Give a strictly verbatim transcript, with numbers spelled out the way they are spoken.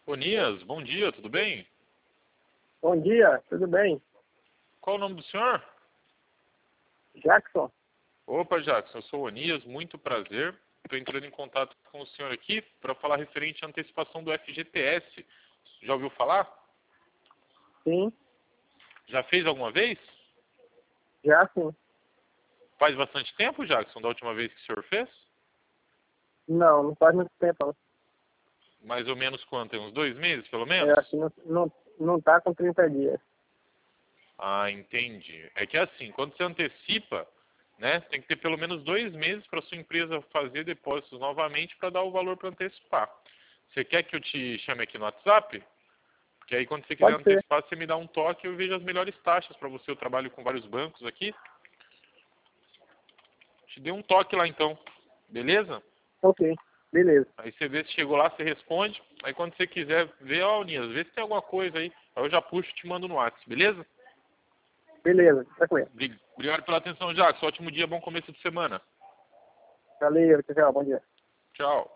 Onias, bom dia, tudo bem? Bom dia, tudo bem? Qual o nome do senhor? Jackson? Opa, Jackson, eu sou o Onias, muito prazer. Estou entrando em contato com o senhor aqui para falar referente à antecipação do F G T S. Já ouviu falar? Sim, Já fez alguma vez? já sim. Faz bastante tempo, Jackson, da última vez que o senhor fez? Não, não faz muito tempo. Não. Mais ou menos quanto? Tem uns dois meses, pelo É, menos? acho que não, não, não tá com trinta dias. Ah, entendi. É que é assim, quando você antecipa, né, tem que ter pelo menos dois meses para sua empresa fazer depósitos novamente para dar o valor para antecipar. Você quer que eu te chame aqui no WhatsApp? Porque aí quando você quiser Pode ser. antecipar, você me dá um toque e eu vejo as melhores taxas para você. Eu trabalho com vários bancos aqui. Te dei um toque lá então, beleza? Ok, beleza. Aí você vê se chegou lá, você responde. Aí quando você quiser ver, ó, Unias, vê se tem alguma coisa aí. Aí eu já puxo e te mando no WhatsApp, beleza? Beleza, tranquilo. Obri- Obrigado pela atenção, Jacques. Ótimo dia, bom começo de semana. Valeu, tchau, bom dia. Tchau.